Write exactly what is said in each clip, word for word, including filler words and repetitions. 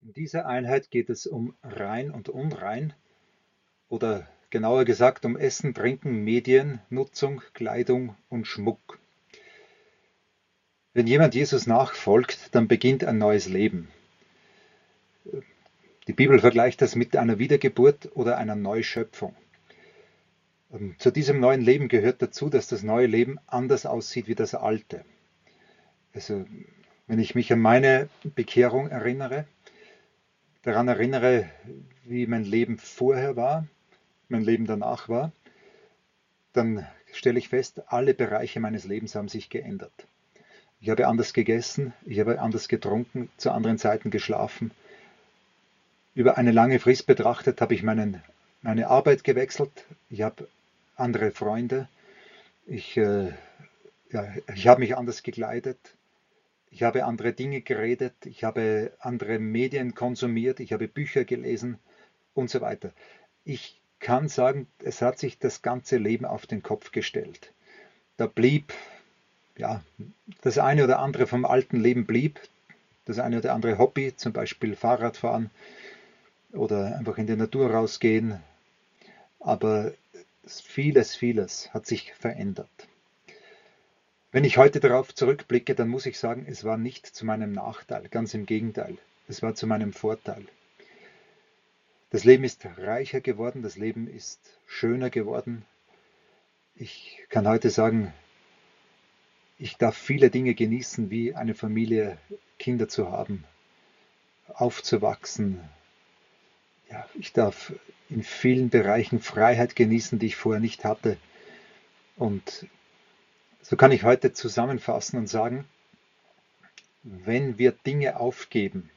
In dieser Einheit geht es um rein und unrein oder genauer gesagt um Essen, Trinken, Medien, Nutzung, Kleidung und Schmuck. Wenn jemand Jesus nachfolgt, dann beginnt ein neues Leben. Die Bibel vergleicht das mit einer Wiedergeburt oder einer Neuschöpfung. Und zu diesem neuen Leben gehört dazu, dass das neue Leben anders aussieht wie das alte. Also, wenn ich mich an meine Bekehrung erinnere, daran erinnere, wie mein Leben vorher war, mein Leben danach war, dann stelle ich fest, alle Bereiche meines Lebens haben sich geändert. Ich habe anders gegessen, ich habe anders getrunken, zu anderen Zeiten geschlafen. Über eine lange Frist betrachtet habe ich meinen, meine Arbeit gewechselt, ich habe andere Freunde, ich, äh, ja, ich habe mich anders gekleidet, ich habe andere Dinge geredet, ich habe andere Medien konsumiert, ich habe Bücher gelesen und so weiter. Ich kann sagen, es hat sich das ganze Leben auf den Kopf gestellt. Da blieb, ja, das eine oder andere vom alten Leben blieb, das eine oder andere Hobby, zum Beispiel Fahrradfahren oder einfach in die Natur rausgehen, aber vieles, vieles hat sich verändert. Wenn ich heute darauf zurückblicke, dann muss ich sagen, es war nicht zu meinem Nachteil, ganz im Gegenteil, es war zu meinem Vorteil. Das Leben ist reicher geworden, das Leben ist schöner geworden. Ich kann heute sagen, ich darf viele Dinge genießen, wie eine Familie, Kinder zu haben, aufzuwachsen. Ja, ich darf in vielen Bereichen Freiheit genießen, die ich vorher nicht hatte. Und so kann ich heute zusammenfassen und sagen, wenn wir Dinge aufgeben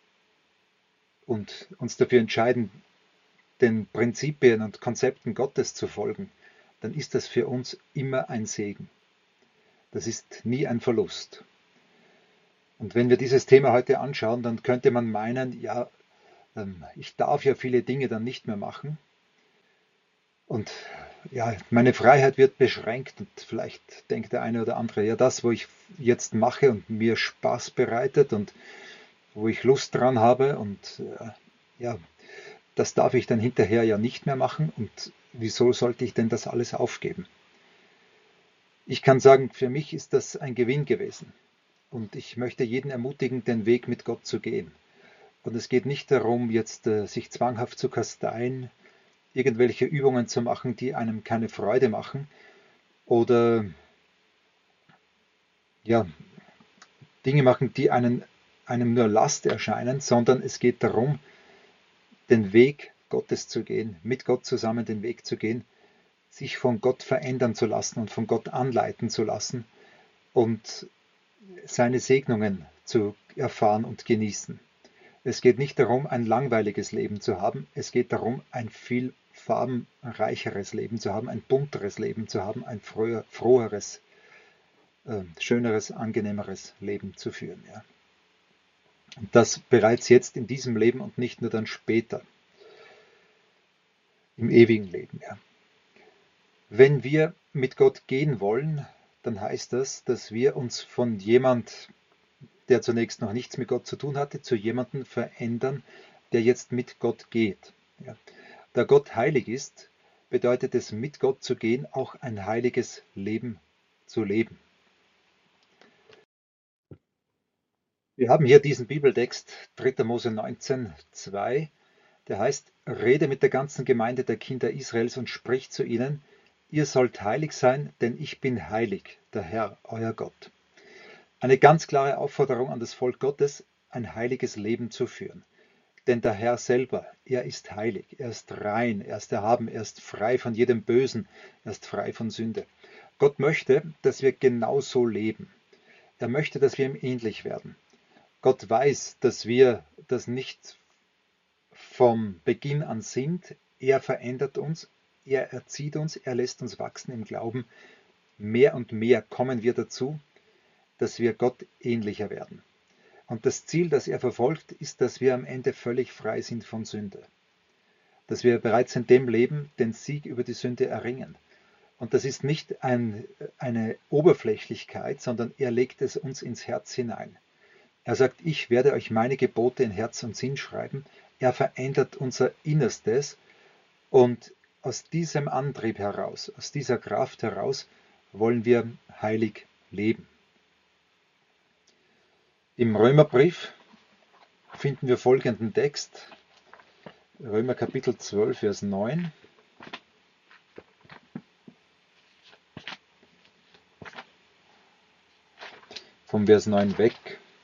und uns dafür entscheiden, den Prinzipien und Konzepten Gottes zu folgen, dann ist das für uns immer ein Segen. Das ist nie ein Verlust. Und wenn wir dieses Thema heute anschauen, dann könnte man meinen, ja, ich darf ja viele Dinge dann nicht mehr machen. Und ja, meine Freiheit wird beschränkt und vielleicht denkt der eine oder andere, ja, das, wo ich jetzt mache und mir Spaß bereitet und wo ich Lust dran habe und äh, ja, das darf ich dann hinterher ja nicht mehr machen und wieso sollte ich denn das alles aufgeben? Ich kann sagen, für mich ist das ein Gewinn gewesen und ich möchte jeden ermutigen, den Weg mit Gott zu gehen. Und es geht nicht darum, jetzt äh, sich zwanghaft zu kasteien, irgendwelche Übungen zu machen, die einem keine Freude machen oder ja, Dinge machen, die einen, einem nur Last erscheinen, sondern es geht darum, den Weg Gottes zu gehen, mit Gott zusammen den Weg zu gehen, sich von Gott verändern zu lassen und von Gott anleiten zu lassen und seine Segnungen zu erfahren und genießen. Es geht nicht darum, ein langweiliges Leben zu haben, es geht darum, ein viel farbenreicheres Leben zu haben, ein bunteres Leben zu haben, ein früher, froheres, äh, schöneres, angenehmeres Leben zu führen. Ja. Und das bereits jetzt in diesem Leben und nicht nur dann später, im ewigen Leben. Ja. Wenn wir mit Gott gehen wollen, dann heißt das, dass wir uns von jemand, der zunächst noch nichts mit Gott zu tun hatte, zu jemandem verändern, der jetzt mit Gott geht. Ja. Da Gott heilig ist, bedeutet es, mit Gott zu gehen, auch ein heiliges Leben zu leben. Wir haben hier diesen Bibeltext, dritter Mose neunzehn, zwei, der heißt, rede mit der ganzen Gemeinde der Kinder Israels und sprich zu ihnen, ihr sollt heilig sein, denn ich bin heilig, der Herr, euer Gott. Eine ganz klare Aufforderung an das Volk Gottes, ein heiliges Leben zu führen. Denn der Herr selber, er ist heilig, er ist rein, er ist erhaben, er ist frei von jedem Bösen, er ist frei von Sünde. Gott möchte, dass wir genau so leben. Er möchte, dass wir ihm ähnlich werden. Gott weiß, dass wir das nicht vom Beginn an sind. Er verändert uns, er erzieht uns, er lässt uns wachsen im Glauben. Mehr und mehr kommen wir dazu, dass wir Gott ähnlicher werden. Und das Ziel, das er verfolgt, ist, dass wir am Ende völlig frei sind von Sünde. Dass wir bereits in dem Leben den Sieg über die Sünde erringen. Und das ist nicht ein, eine Oberflächlichkeit, sondern er legt es uns ins Herz hinein. Er sagt, ich werde euch meine Gebote in Herz und Sinn schreiben. Er verändert unser Innerstes und aus diesem Antrieb heraus, aus dieser Kraft heraus wollen wir heilig leben. Im Römerbrief finden wir folgenden Text, Römer Kapitel zwölf, Vers neun. Vom Vers neun weg.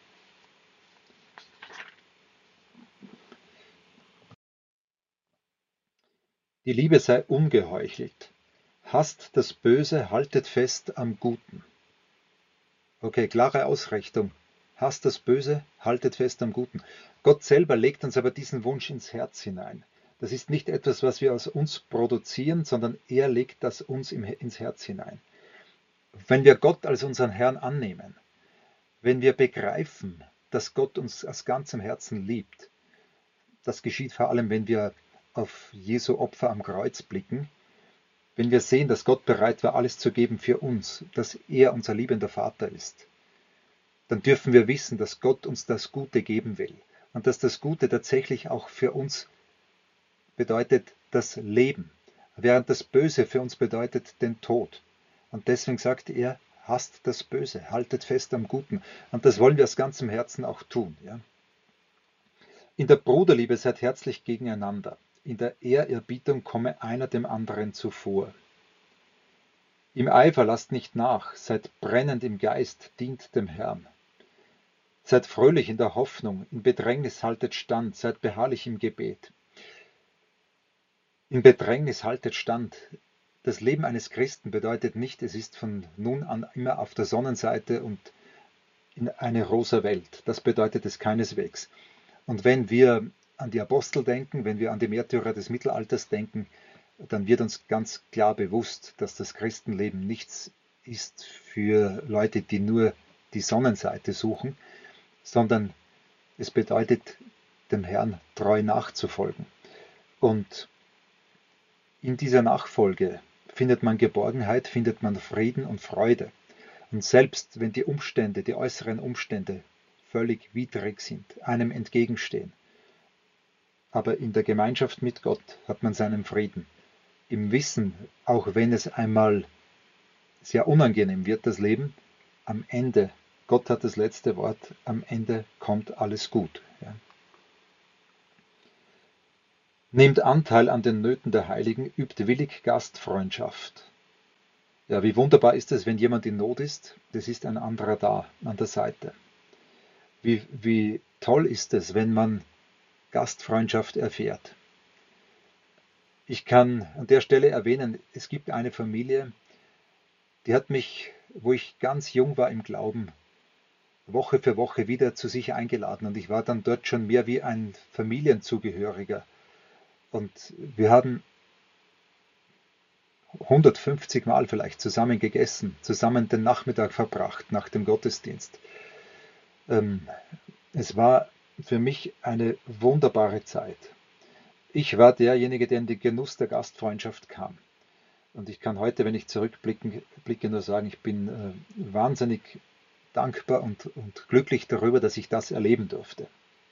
Die Liebe sei ungeheuchelt. Hasst das Böse, haltet fest am Guten. Okay, klare Ausrichtung. Hasst das Böse, haltet fest am Guten. Gott selber legt uns aber diesen Wunsch ins Herz hinein. Das ist nicht etwas, was wir aus uns produzieren, sondern er legt das uns ins Herz hinein. Wenn wir Gott als unseren Herrn annehmen, wenn wir begreifen, dass Gott uns aus ganzem Herzen liebt, das geschieht vor allem, wenn wir auf Jesu Opfer am Kreuz blicken, wenn wir sehen, dass Gott bereit war, alles zu geben für uns, dass er unser liebender Vater ist, dann dürfen wir wissen, dass Gott uns das Gute geben will und dass das Gute tatsächlich auch für uns bedeutet das Leben, während das Böse für uns bedeutet den Tod. Und deswegen sagt er, hasst das Böse, haltet fest am Guten. Und das wollen wir aus ganzem Herzen auch tun. Ja? In der Bruderliebe seid herzlich gegeneinander. In der Ehrerbietung komme einer dem anderen zuvor. Im Eifer lasst nicht nach, seid brennend im Geist, dient dem Herrn. Seid fröhlich in der Hoffnung, in Bedrängnis haltet stand, seid beharrlich im Gebet. In Bedrängnis haltet stand. Das Leben eines Christen bedeutet nicht, es ist von nun an immer auf der Sonnenseite und in eine rosa Welt. Das bedeutet es keineswegs. Und wenn wir an die Apostel denken, wenn wir an die Märtyrer des Mittelalters denken, dann wird uns ganz klar bewusst, dass das Christenleben nichts ist für Leute, die nur die Sonnenseite suchen, sondern es bedeutet, dem Herrn treu nachzufolgen. Und in dieser Nachfolge findet man Geborgenheit, findet man Frieden und Freude. Und selbst wenn die Umstände, die äußeren Umstände völlig widrig sind, einem entgegenstehen, aber in der Gemeinschaft mit Gott hat man seinen Frieden. Im Wissen, auch wenn es einmal sehr unangenehm wird, das Leben, am Ende, Gott hat das letzte Wort, am Ende kommt alles gut. Ja. Nehmt Anteil an den Nöten der Heiligen, übt willig Gastfreundschaft. Ja, wie wunderbar ist es, wenn jemand in Not ist, das ist ein anderer da, an der Seite. Wie, wie toll ist es, wenn man Gastfreundschaft erfährt. Ich kann an der Stelle erwähnen, es gibt eine Familie, die hat mich, wo ich ganz jung war im Glauben, Woche für Woche wieder zu sich eingeladen und ich war dann dort schon mehr wie ein Familienzugehöriger. Und wir haben hundertfünfzig Mal vielleicht zusammen gegessen, zusammen den Nachmittag verbracht nach dem Gottesdienst. Ähm, es war für mich eine wunderbare Zeit. Ich war derjenige, der in den Genuss der Gastfreundschaft kam. Und ich kann heute, wenn ich zurückblicke, blicke, nur sagen, ich bin äh, wahnsinnig dankbar und, und glücklich darüber, dass ich das erleben durfte.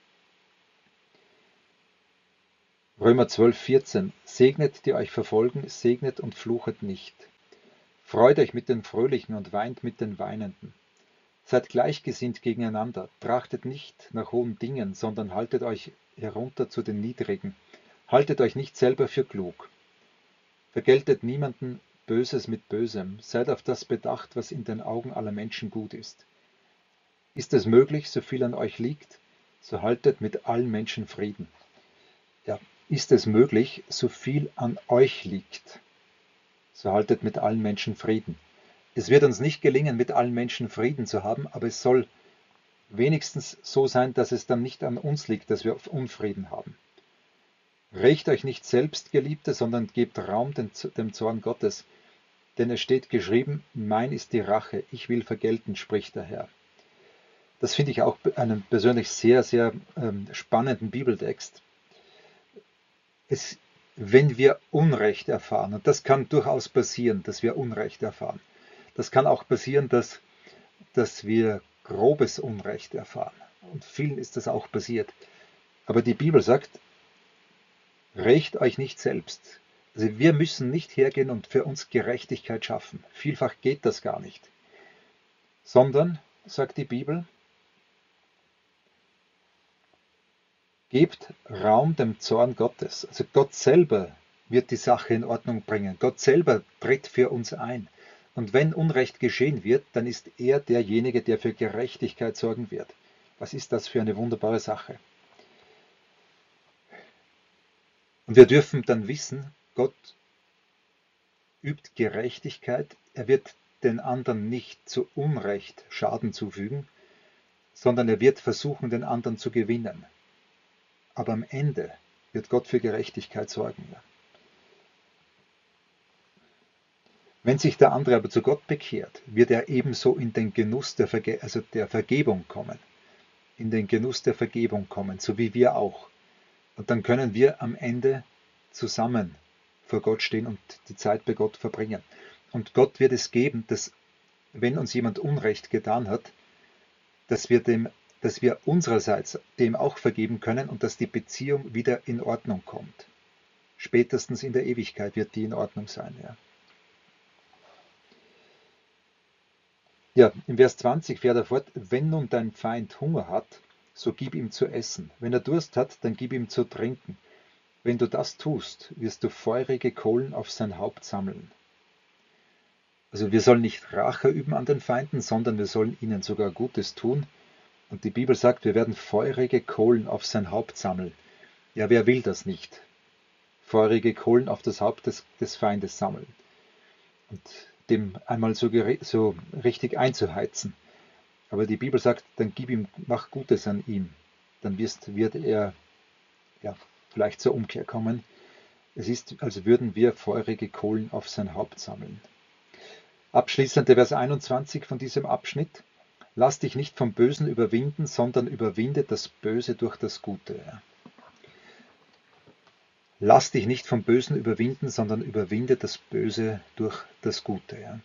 Römer zwölf, vierzehn. Segnet, die euch verfolgen, segnet und fluchet nicht. Freut euch mit den Fröhlichen und weint mit den Weinenden. Seid gleichgesinnt gegeneinander, trachtet nicht nach hohen Dingen, sondern haltet euch herunter zu den Niedrigen. Haltet euch nicht selber für klug. Vergeltet niemanden Böses mit Bösem, seid auf das bedacht, was in den Augen aller Menschen gut ist. Ist es möglich, so viel an euch liegt, so haltet mit allen Menschen Frieden. Ja, ist es möglich, so viel an euch liegt, so haltet mit allen Menschen Frieden. Es wird uns nicht gelingen, mit allen Menschen Frieden zu haben, aber es soll wenigstens so sein, dass es dann nicht an uns liegt, dass wir Unfrieden haben. Rächt euch nicht selbst, Geliebte, sondern gebt Raum dem Zorn Gottes. Denn es steht geschrieben, mein ist die Rache, ich will vergelten, spricht der Herr. Das finde ich auch einen persönlich sehr, sehr ähm, spannenden Bibeltext. Es, wenn wir Unrecht erfahren, und das kann durchaus passieren, dass wir Unrecht erfahren, das kann auch passieren, dass, dass wir grobes Unrecht erfahren. und vielen ist das auch passiert. Aber die Bibel sagt, rächt euch nicht selbst. Also wir müssen nicht hergehen und für uns Gerechtigkeit schaffen. Vielfach geht das gar nicht. Sondern, sagt die Bibel, gebt Raum dem Zorn Gottes. Also Gott selber wird die Sache in Ordnung bringen. Gott selber tritt für uns ein. Und wenn Unrecht geschehen wird, dann ist er derjenige, der für Gerechtigkeit sorgen wird. Was ist das für eine wunderbare Sache? Und wir dürfen dann wissen, Gott übt Gerechtigkeit. Er wird den anderen nicht zu Unrecht Schaden zufügen, sondern er wird versuchen, den anderen zu gewinnen. Aber am Ende wird Gott für Gerechtigkeit sorgen. Wenn sich der andere aber zu Gott bekehrt, wird er ebenso in den Genuss der, Verge also der Vergebung kommen. In den Genuss der Vergebung kommen, so wie wir auch. Und dann können wir am Ende zusammen vor Gott stehen und die Zeit bei Gott verbringen. Und Gott wird es geben, dass, wenn uns jemand Unrecht getan hat, dass wir, dem, dass wir unsererseits dem auch vergeben können und dass die Beziehung wieder in Ordnung kommt. Spätestens in der Ewigkeit wird die in Ordnung sein. Ja, ja im Vers zwanzig fährt er fort, wenn nun dein Feind Hunger hat, so gib ihm zu essen. Wenn er Durst hat, dann gib ihm zu trinken. Wenn du das tust, wirst du feurige Kohlen auf sein Haupt sammeln. Also wir sollen nicht Rache üben an den Feinden, sondern wir sollen ihnen sogar Gutes tun. Und die Bibel sagt, wir werden feurige Kohlen auf sein Haupt sammeln. Ja, wer will das nicht? Feurige Kohlen auf das Haupt des, des Feindes sammeln. Und dem einmal so, so richtig einzuheizen. Aber die Bibel sagt, dann gib ihm, mach Gutes an ihm. Dann wirst, wird er ja, vielleicht zur Umkehr kommen. Es ist, als würden wir feurige Kohlen auf sein Haupt sammeln. Abschließend der Vers einundzwanzig von diesem Abschnitt. Lass dich nicht vom Bösen überwinden, sondern überwinde das Böse durch das Gute. Lass dich nicht vom Bösen überwinden, sondern überwinde das Böse durch das Gute. Ja,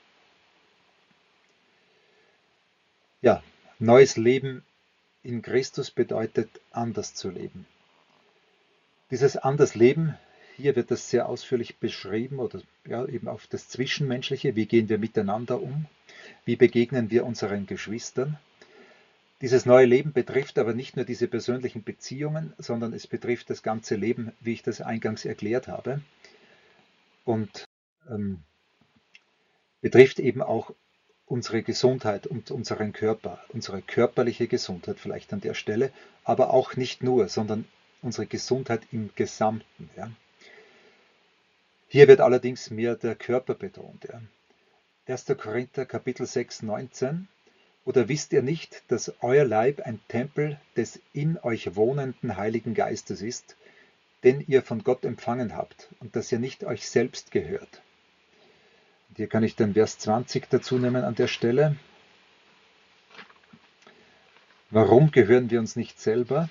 ja, neues Leben in Christus bedeutet, anders zu leben. Dieses anders Leben, hier wird das sehr ausführlich beschrieben, oder ja, eben auf das Zwischenmenschliche. Wie gehen wir miteinander um? Wie begegnen wir unseren Geschwistern? Dieses neue Leben betrifft aber nicht nur diese persönlichen Beziehungen, sondern es betrifft das ganze Leben, wie ich das eingangs erklärt habe. Und ähm, betrifft eben auch unsere Gesundheit und unseren Körper, unsere körperliche Gesundheit vielleicht an der Stelle, aber auch nicht nur, sondern unsere Gesundheit im Gesamten. Ja. Hier wird allerdings mehr der Körper betont. Ja. erster Korinther Kapitel sechs, neunzehn. Oder wisst ihr nicht, dass euer Leib ein Tempel des in euch wohnenden Heiligen Geistes ist, den ihr von Gott empfangen habt und dass ihr nicht euch selbst gehört? Und hier kann ich den Vers zwanzig dazu nehmen an der Stelle. Warum gehören wir uns nicht selber?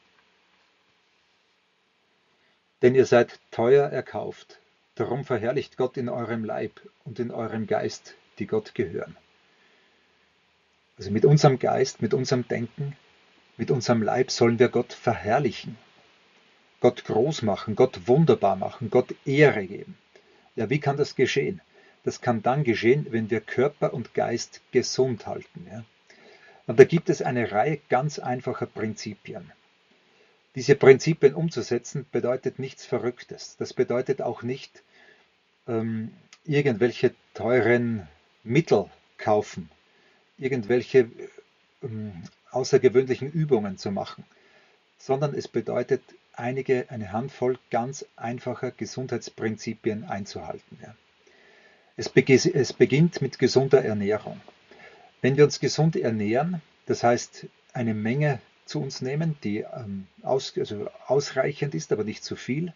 Denn ihr seid teuer erkauft. Darum verherrlicht Gott in eurem Leib und in eurem Geist, die Gott gehören. Also mit unserem Geist, mit unserem Denken, mit unserem Leib sollen wir Gott verherrlichen, Gott groß machen, Gott wunderbar machen, Gott Ehre geben. Ja, wie kann das geschehen? Das kann dann geschehen, wenn wir Körper und Geist gesund halten. Ja? Und da gibt es eine Reihe ganz einfacher Prinzipien. Diese Prinzipien umzusetzen bedeutet nichts Verrücktes. Das bedeutet auch nicht ähm, irgendwelche teuren Mittel kaufen, irgendwelche ähm, außergewöhnlichen Übungen zu machen, sondern es bedeutet, einige, eine Handvoll ganz einfacher Gesundheitsprinzipien einzuhalten. Ja. Es, es beginnt mit gesunder Ernährung. Wenn wir uns gesund ernähren, das heißt eine Menge zu uns nehmen, die ähm, aus, also ausreichend ist, aber nicht zu viel.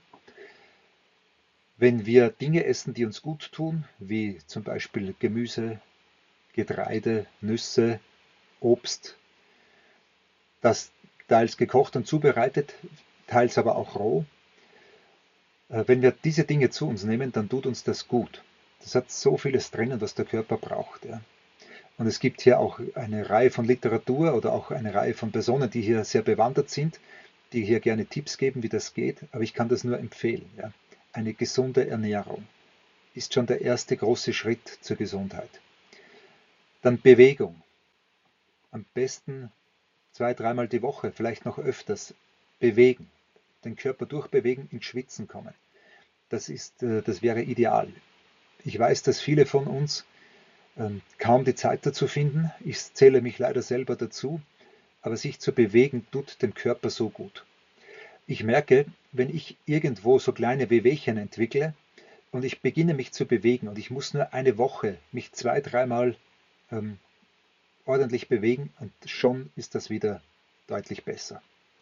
Wenn wir Dinge essen, die uns gut tun, wie zum Beispiel Gemüse, Getreide, Nüsse, Obst, das teils gekocht und zubereitet, teils aber auch roh. Äh, wenn wir diese Dinge zu uns nehmen, dann tut uns das gut. Das hat so vieles drinnen, was der Körper braucht. Ja. Und es gibt hier auch eine Reihe von Literatur oder auch eine Reihe von Personen, die hier sehr bewandert sind, die hier gerne Tipps geben, wie das geht. Aber ich kann das nur empfehlen. Ja. Eine gesunde Ernährung ist schon der erste große Schritt zur Gesundheit. Dann Bewegung. Am besten zwei, dreimal die Woche, vielleicht noch öfters. Bewegen. Den Körper durchbewegen, ins Schwitzen kommen. Das ist, das wäre ideal. Ich weiß, dass viele von uns ähm, kaum die Zeit dazu finden. Ich zähle mich leider selber dazu. Aber sich zu bewegen, tut dem Körper so gut. Ich merke, wenn ich irgendwo so kleine Wehwehchen entwickle und ich beginne mich zu bewegen und ich muss nur eine Woche mich zwei, dreimal ähm, ordentlich bewegen und schon ist das wieder deutlich besser.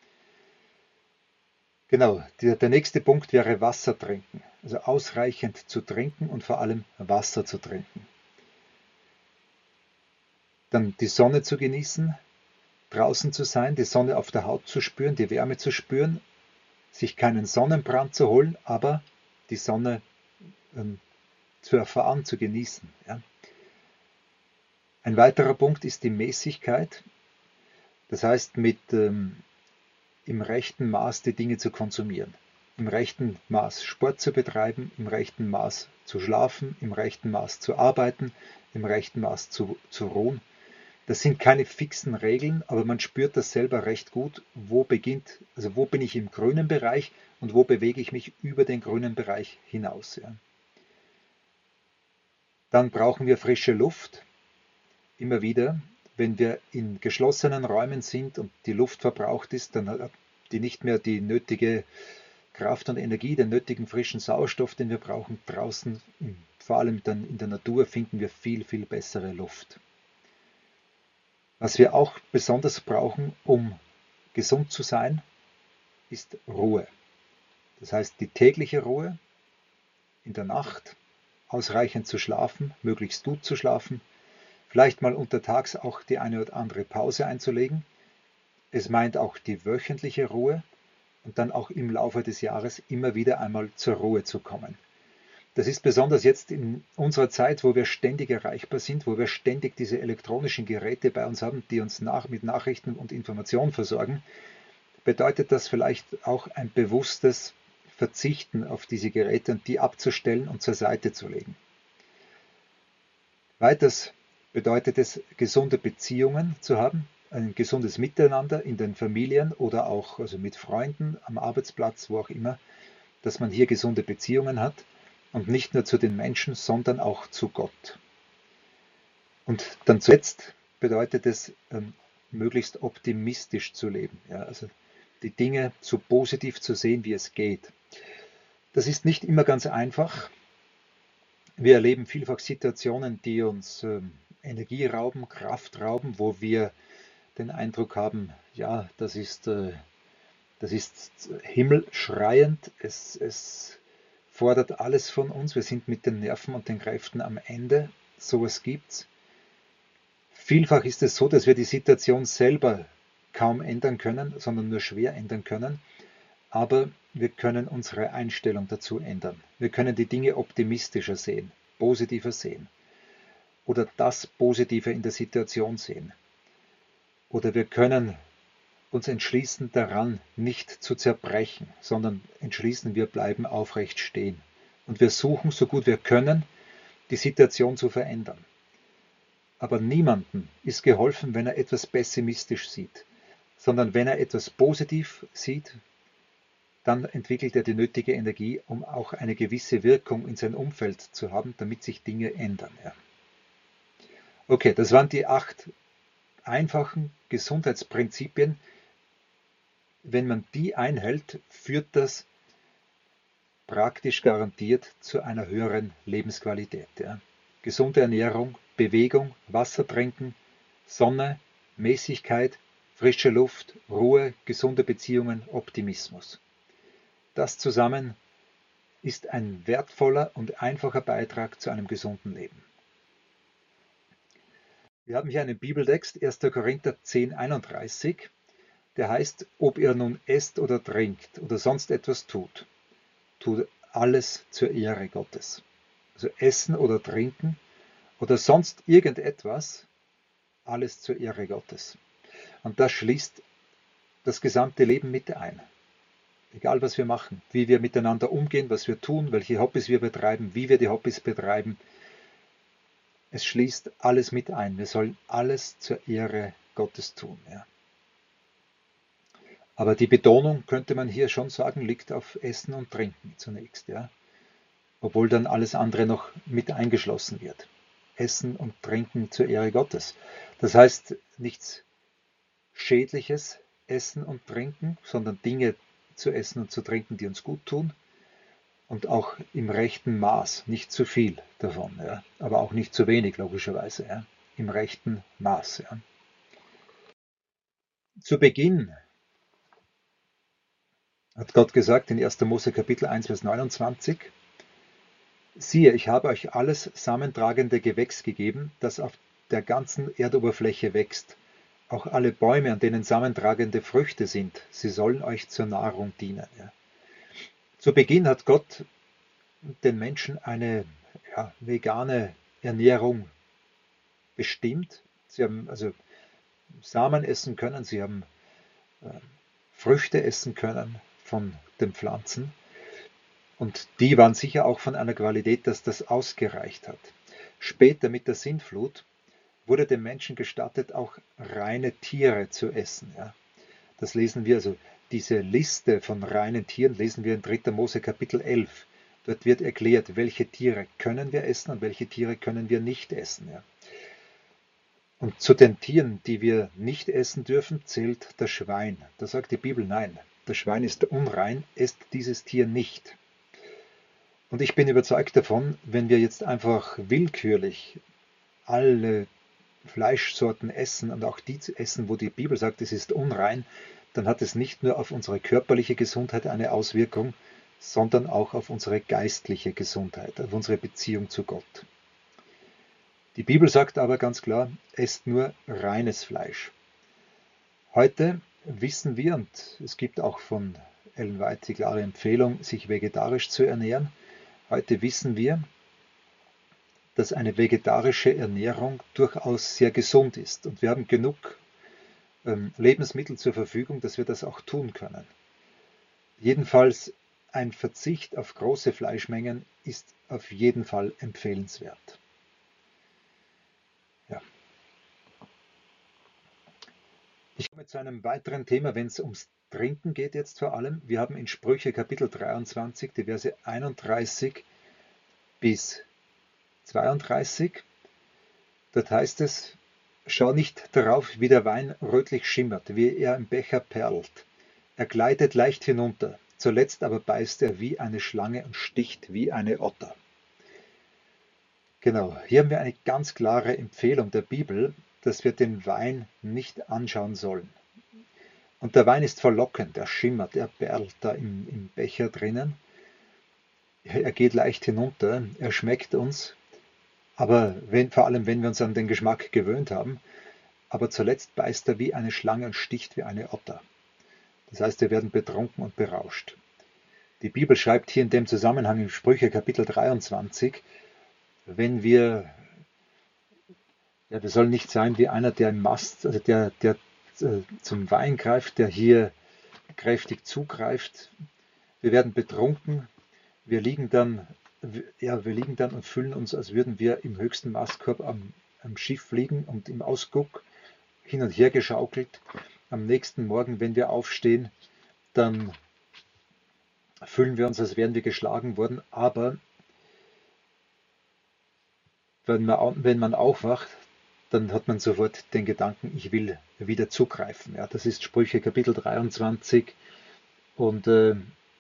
Genau, der, der nächste Punkt wäre Wasser trinken. Also ausreichend zu trinken und vor allem Wasser zu trinken. Dann die Sonne zu genießen, draußen zu sein, die Sonne auf der Haut zu spüren, die Wärme zu spüren, sich keinen Sonnenbrand zu holen, aber die Sonne ähm, zu erfahren, zu genießen. Ja. Ein weiterer Punkt ist die Mäßigkeit, das heißt mit ähm, im rechten Maß die Dinge zu konsumieren, im rechten Maß Sport zu betreiben, im rechten Maß zu schlafen, im rechten Maß zu arbeiten, im rechten Maß zu, zu ruhen. Das sind keine fixen Regeln, aber man spürt das selber recht gut, wo beginnt, also wo bin ich im grünen Bereich und wo bewege ich mich über den grünen Bereich hinaus. Ja. Dann brauchen wir frische Luft, immer wieder. Wenn wir in geschlossenen Räumen sind und die Luft verbraucht ist, dann hat die nicht mehr die nötige Kraft und Energie, den nötigen frischen Sauerstoff, den wir brauchen. Draußen, vor allem dann in der Natur, finden wir viel, viel bessere Luft. Was wir auch besonders brauchen, um gesund zu sein, ist Ruhe. Das heißt, die tägliche Ruhe in der Nacht, ausreichend zu schlafen, möglichst gut zu schlafen, vielleicht mal untertags auch die eine oder andere Pause einzulegen. Es meint auch die wöchentliche Ruhe und dann auch im Laufe des Jahres immer wieder einmal zur Ruhe zu kommen. Das ist besonders jetzt in unserer Zeit, wo wir ständig erreichbar sind, wo wir ständig diese elektronischen Geräte bei uns haben, die uns nach, mit Nachrichten und Informationen versorgen, bedeutet das vielleicht auch ein bewusstes Verzichten auf diese Geräte und die abzustellen und zur Seite zu legen. Weiters bedeutet es, gesunde Beziehungen zu haben, ein gesundes Miteinander in den Familien oder auch also mit Freunden am Arbeitsplatz, wo auch immer, dass man hier gesunde Beziehungen hat. Und nicht nur zu den Menschen, sondern auch zu Gott. Und dann zuletzt bedeutet es, ähm, möglichst optimistisch zu leben. Ja, also die Dinge so positiv zu sehen, wie es geht. Das ist nicht immer ganz einfach. Wir erleben vielfach Situationen, die uns ähm, Energie rauben, Kraft rauben, wo wir den Eindruck haben, ja, das ist, äh, das ist himmelschreiend. Es, es fordert alles von uns. Wir sind mit den Nerven und den Kräften am Ende. Sowas gibt's. Vielfach ist es so, dass wir die Situation selber kaum ändern können, sondern nur schwer ändern können. Aber wir können unsere Einstellung dazu ändern. Wir können die Dinge optimistischer sehen, positiver sehen. Oder das Positive in der Situation sehen. Oder wir können uns entschließen, daran nicht zu zerbrechen, sondern entschließen, wir bleiben aufrecht stehen. Und wir suchen, so gut wir können, die Situation zu verändern. Aber niemandem ist geholfen, wenn er etwas pessimistisch sieht, sondern wenn er etwas positiv sieht, dann entwickelt er die nötige Energie, um auch eine gewisse Wirkung in sein Umfeld zu haben, damit sich Dinge ändern. Ja. Okay, das waren die acht einfachen Gesundheitsprinzipien. Wenn man die einhält, führt das praktisch garantiert zu einer höheren Lebensqualität. Ja. Gesunde Ernährung, Bewegung, Wasser trinken, Sonne, Mäßigkeit, frische Luft, Ruhe, gesunde Beziehungen, Optimismus. Das zusammen ist ein wertvoller und einfacher Beitrag zu einem gesunden Leben. Wir haben hier einen Bibeltext, erster Korinther zehn, einunddreißig. Der heißt, ob ihr nun esst oder trinkt oder sonst etwas tut, tut alles zur Ehre Gottes. Also essen oder trinken oder sonst irgendetwas alles zur Ehre Gottes. Und das schließt das gesamte Leben mit ein. Egal was wir machen, wie wir miteinander umgehen, was wir tun, welche Hobbys wir betreiben, wie wir die Hobbys betreiben. Es schließt alles mit ein. Wir sollen alles zur Ehre Gottes tun. Ja. Aber die Betonung, könnte man hier schon sagen, liegt auf Essen und Trinken zunächst. Ja. Obwohl dann alles andere noch mit eingeschlossen wird. Essen und Trinken zur Ehre Gottes. Das heißt nichts Schädliches essen und trinken, sondern Dinge zu essen und zu trinken, die uns gut tun. Und auch im rechten Maß, nicht zu viel davon, ja. Aber auch nicht zu wenig, logischerweise, ja. Im rechten Maß. Ja. Zu Beginn hat Gott gesagt in erster Mose Kapitel eins, Vers neunundzwanzig, siehe, ich habe euch alles samentragende Gewächs gegeben, das auf der ganzen Erdoberfläche wächst. Auch alle Bäume, an denen samentragende Früchte sind, sie sollen euch zur Nahrung dienen. Ja. Zu Beginn hat Gott den Menschen eine ja, vegane Ernährung bestimmt. Sie haben also Samen essen können, sie haben äh, Früchte essen können von den Pflanzen. Und die waren sicher auch von einer Qualität, dass das ausgereicht hat. Später mit der Sintflut wurde dem Menschen gestattet, auch reine Tiere zu essen. Ja. Das lesen wir, also diese Liste von reinen Tieren lesen wir in dritter Mose Kapitel elf. Dort wird erklärt, welche Tiere können wir essen und welche Tiere können wir nicht essen. Ja. Und zu den Tieren, die wir nicht essen dürfen, zählt das Schwein. Da sagt die Bibel, nein, das Schwein ist unrein, esst dieses Tier nicht. Und ich bin überzeugt davon, wenn wir jetzt einfach willkürlich alle Fleischsorten essen und auch die essen, wo die Bibel sagt, es ist unrein, dann hat es nicht nur auf unsere körperliche Gesundheit eine Auswirkung, sondern auch auf unsere geistliche Gesundheit, auf unsere Beziehung zu Gott. Die Bibel sagt aber ganz klar, esst nur reines Fleisch. Heute wissen wir, und es gibt auch von Ellen White die klare Empfehlung, sich vegetarisch zu ernähren. Heute wissen wir, dass eine vegetarische Ernährung durchaus sehr gesund ist. Und wir haben genug ähm, Lebensmittel zur Verfügung, dass wir das auch tun können. Jedenfalls ein Verzicht auf große Fleischmengen ist auf jeden Fall empfehlenswert. Ja. Ich komme zu einem weiteren Thema, wenn es ums Trinken geht jetzt vor allem. Wir haben in Sprüche Kapitel dreiundzwanzig, die Verse einunddreißig bis zweiunddreißig. Dort heißt es, schau nicht darauf, wie der Wein rötlich schimmert, wie er im Becher perlt. Er gleitet leicht hinunter, zuletzt aber beißt er wie eine Schlange und sticht wie eine Otter. Genau, hier haben wir eine ganz klare Empfehlung der Bibel, dass wir den Wein nicht anschauen sollen. Und der Wein ist verlockend, er schimmert, er perlt da im, im Becher drinnen. Er geht leicht hinunter, er schmeckt uns, aber wenn, vor allem wenn wir uns an den Geschmack gewöhnt haben, aber zuletzt beißt er wie eine Schlange und sticht wie eine Otter. Das heißt, wir werden betrunken und berauscht. Die Bibel schreibt hier in dem Zusammenhang im Sprüche Kapitel dreiundzwanzig, wenn wir, ja, wir sollen nicht sein wie einer, der im Mast, also der, der äh, zum Wein greift, der hier kräftig zugreift. Wir werden betrunken, wir liegen dann, ja, wir liegen dann und fühlen uns, als würden wir im höchsten Mastkorb am, am Schiff liegen und im Ausguck hin und her geschaukelt. Am nächsten Morgen, wenn wir aufstehen, dann fühlen wir uns, als wären wir geschlagen worden, aber wenn man, wenn man aufwacht, dann hat man sofort den Gedanken, ich will wieder zugreifen. Ja, das ist Sprüche Kapitel dreiundzwanzig und äh,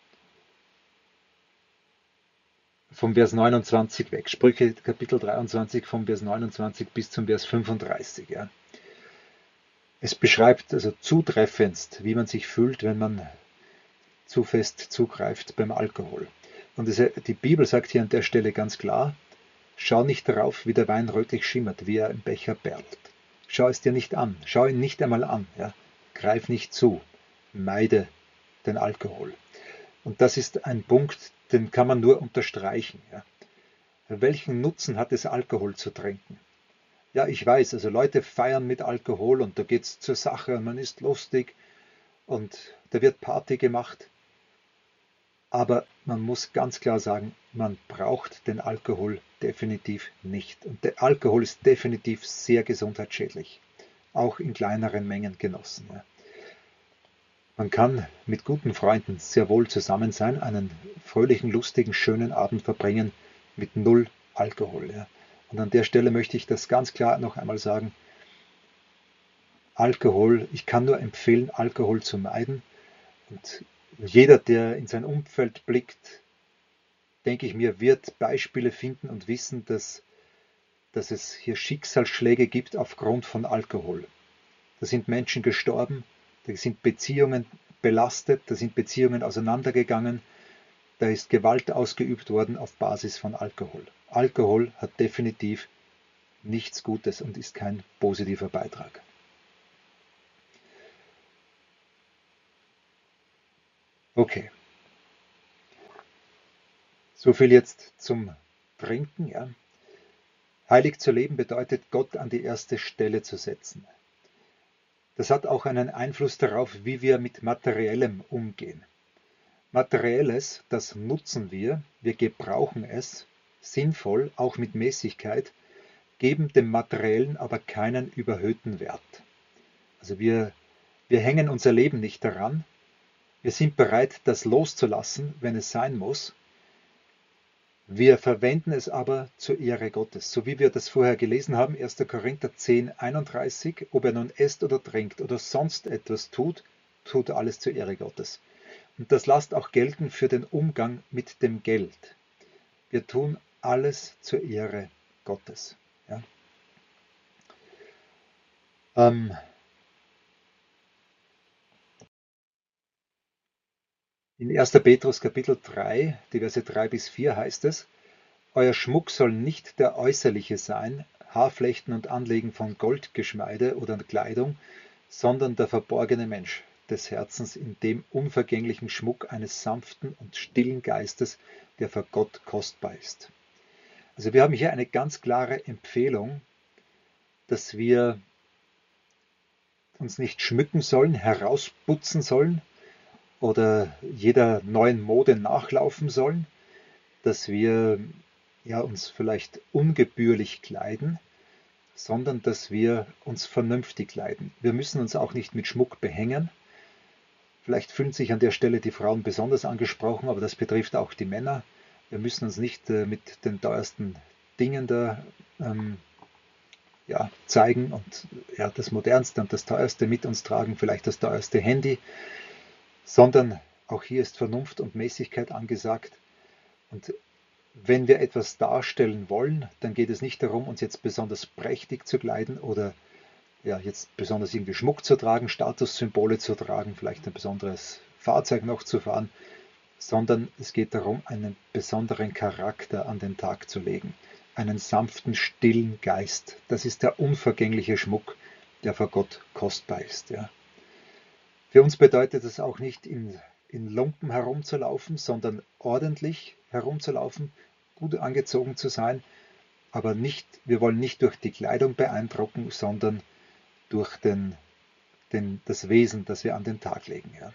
vom Vers neunundzwanzig weg. Sprüche Kapitel dreiundzwanzig vom Vers neunundzwanzig bis zum Vers fünfunddreißig. Ja. Es beschreibt also zutreffendst, wie man sich fühlt, wenn man zu fest zugreift beim Alkohol. Und es, die Bibel sagt hier an der Stelle ganz klar, schau nicht darauf, wie der Wein rötlich schimmert, wie er im Becher perlt. Schau es dir nicht an, schau ihn nicht einmal an, ja. Greif nicht zu, meide den Alkohol. Und das ist ein Punkt, den kann man nur unterstreichen. Ja. Welchen Nutzen hat es, Alkohol zu trinken? Ja, ich weiß, also Leute feiern mit Alkohol und da geht es zur Sache und man ist lustig und da wird Party gemacht. Aber man muss ganz klar sagen, man braucht den Alkohol definitiv nicht. Und der Alkohol ist definitiv sehr gesundheitsschädlich, auch in kleineren Mengen genossen. Ja. Man kann mit guten Freunden sehr wohl zusammen sein, einen fröhlichen, lustigen, schönen Abend verbringen mit null Alkohol. Ja. Und an der Stelle möchte ich das ganz klar noch einmal sagen. Alkohol, ich kann nur empfehlen, Alkohol zu meiden. Und jeder, der in sein Umfeld blickt, denke ich mir, wird Beispiele finden und wissen, dass, dass es hier Schicksalsschläge gibt aufgrund von Alkohol. Da sind Menschen gestorben, da sind Beziehungen belastet, da sind Beziehungen auseinandergegangen, da ist Gewalt ausgeübt worden auf Basis von Alkohol. Alkohol hat definitiv nichts Gutes und ist kein positiver Beitrag. Okay, so viel jetzt zum Trinken. Ja. Heilig zu leben bedeutet, Gott an die erste Stelle zu setzen. Das hat auch einen Einfluss darauf, wie wir mit Materiellem umgehen. Materielles, das nutzen wir, wir gebrauchen es sinnvoll, auch mit Mäßigkeit, geben dem Materiellen aber keinen überhöhten Wert. Also wir, wir hängen unser Leben nicht daran, wir sind bereit, das loszulassen, wenn es sein muss. Wir verwenden es aber zur Ehre Gottes, so wie wir das vorher gelesen haben, erster Korinther zehn, einunddreißig, ob er nun esst oder trinkt oder sonst etwas tut, tut alles zur Ehre Gottes. Und das lasst auch gelten für den Umgang mit dem Geld. Wir tun alles zur Ehre Gottes. Ja? Ähm, in erster Petrus Kapitel drei, die Verse drei bis vier heißt es, euer Schmuck soll nicht der äußerliche sein, Haarflechten und Anlegen von Goldgeschmeide oder Kleidung, sondern der verborgene Mensch des Herzens in dem unvergänglichen Schmuck eines sanften und stillen Geistes, der vor Gott kostbar ist. Also wir haben hier eine ganz klare Empfehlung, dass wir uns nicht schmücken sollen, herausputzen sollen oder jeder neuen Mode nachlaufen sollen, dass wir ja, uns vielleicht ungebührlich kleiden, sondern dass wir uns vernünftig kleiden. Wir müssen uns auch nicht mit Schmuck behängen. Vielleicht fühlen sich an der Stelle die Frauen besonders angesprochen, aber das betrifft auch die Männer. Wir müssen uns nicht äh, mit den teuersten Dingen da ähm, ja, zeigen und ja, das Modernste und das Teuerste mit uns tragen, vielleicht das teuerste Handy, sondern auch hier ist Vernunft und Mäßigkeit angesagt. Und wenn wir etwas darstellen wollen, dann geht es nicht darum, uns jetzt besonders prächtig zu kleiden oder ja, jetzt besonders irgendwie Schmuck zu tragen, Statussymbole zu tragen, vielleicht ein besonderes Fahrzeug noch zu fahren, sondern es geht darum, einen besonderen Charakter an den Tag zu legen, einen sanften, stillen Geist. Das ist der unvergängliche Schmuck, der vor Gott kostbar ist. Ja. Für uns bedeutet es auch nicht, in, in Lumpen herumzulaufen, sondern ordentlich herumzulaufen, gut angezogen zu sein, aber nicht, wir wollen nicht durch die Kleidung beeindrucken, sondern durch den, den, das Wesen, das wir an den Tag legen. Ja.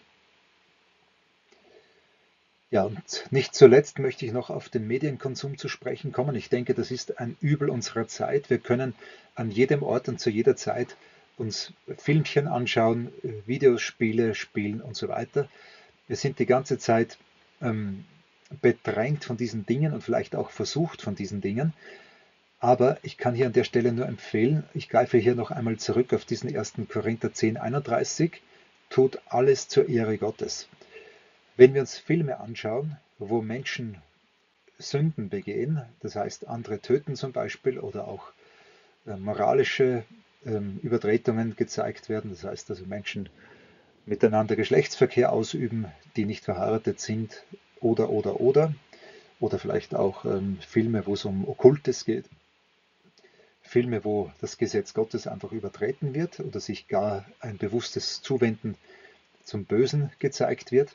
Ja, und nicht zuletzt möchte ich noch auf den Medienkonsum zu sprechen kommen. Ich denke, das ist ein Übel unserer Zeit. Wir können an jedem Ort und zu jeder Zeit uns Filmchen anschauen, Videospiele spielen und so weiter. Wir sind die ganze Zeit ähm, bedrängt von diesen Dingen und vielleicht auch versucht von diesen Dingen. Aber ich kann hier an der Stelle nur empfehlen, ich greife hier noch einmal zurück auf diesen ersten Korinther zehn, einunddreißig, tut alles zur Ehre Gottes. Wenn wir uns Filme anschauen, wo Menschen Sünden begehen, das heißt andere töten zum Beispiel oder auch äh, moralische ähm, Übertretungen gezeigt werden, das heißt also Menschen miteinander Geschlechtsverkehr ausüben, die nicht verheiratet sind oder oder oder oder vielleicht auch ähm, Filme, wo es um Okkultes geht, Filme, wo das Gesetz Gottes einfach übertreten wird oder sich gar ein bewusstes Zuwenden zum Bösen gezeigt wird.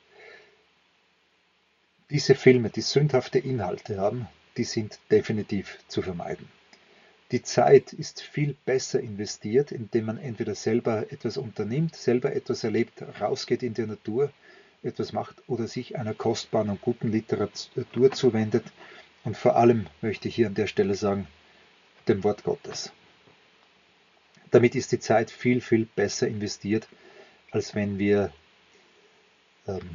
Diese Filme, die sündhafte Inhalte haben, die sind definitiv zu vermeiden. Die Zeit ist viel besser investiert, indem man entweder selber etwas unternimmt, selber etwas erlebt, rausgeht in die Natur, etwas macht oder sich einer kostbaren und guten Literatur zuwendet. Und vor allem möchte ich hier an der Stelle sagen, dem Wort Gottes. Damit ist die Zeit viel, viel besser investiert, als wenn wir, ähm,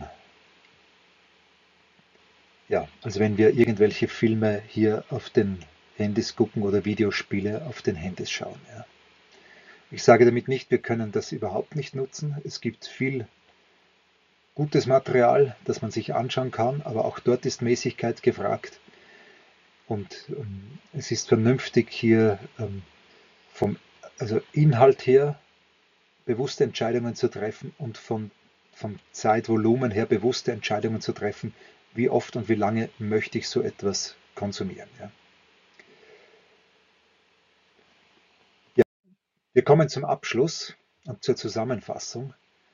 ja, als wenn wir irgendwelche Filme hier auf den Handys gucken oder Videospiele auf den Handys schauen. Ja. Ich sage damit nicht, wir können das überhaupt nicht nutzen. Es gibt viel gutes Material, das man sich anschauen kann, aber auch dort ist Mäßigkeit gefragt. Und ähm, es ist vernünftig hier ähm, vom also Inhalt her bewusste Entscheidungen zu treffen und von, vom Zeitvolumen her bewusste Entscheidungen zu treffen, wie oft und wie lange möchte ich so etwas konsumieren. Ja. Ja, wir kommen zum Abschluss und zur Zusammenfassung.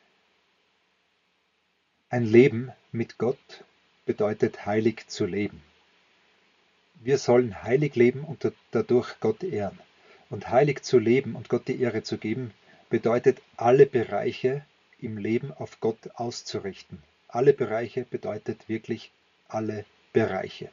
Ein Leben mit Gott bedeutet heilig zu leben. Wir sollen heilig leben und dadurch Gott ehren. Und heilig zu leben und Gott die Ehre zu geben, bedeutet alle Bereiche im Leben auf Gott auszurichten. Alle Bereiche bedeutet wirklich alle Bereiche.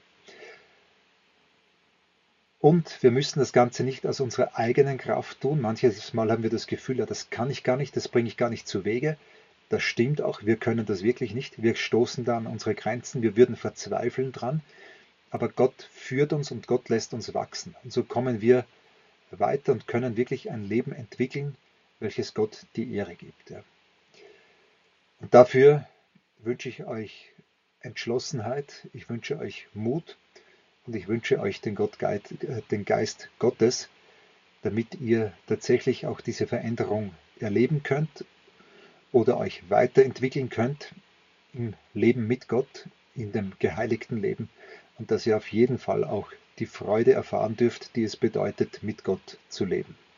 Und wir müssen das Ganze nicht aus unserer eigenen Kraft tun. Manches Mal haben wir das Gefühl, ja, das kann ich gar nicht, das bringe ich gar nicht zu Wege. Das stimmt auch, wir können das wirklich nicht. Wir stoßen da an unsere Grenzen, wir würden verzweifeln dran. Aber Gott führt uns und Gott lässt uns wachsen. Und so kommen wir weiter und können wirklich ein Leben entwickeln, welches Gott die Ehre gibt. Ja. Und dafür wünsche ich euch Entschlossenheit, ich wünsche euch Mut und ich wünsche euch den, Gott, den Geist Gottes, damit ihr tatsächlich auch diese Veränderung erleben könnt oder euch weiterentwickeln könnt im Leben mit Gott, in dem geheiligten Leben und dass ihr auf jeden Fall auch die Freude erfahren dürft, die es bedeutet, mit Gott zu leben.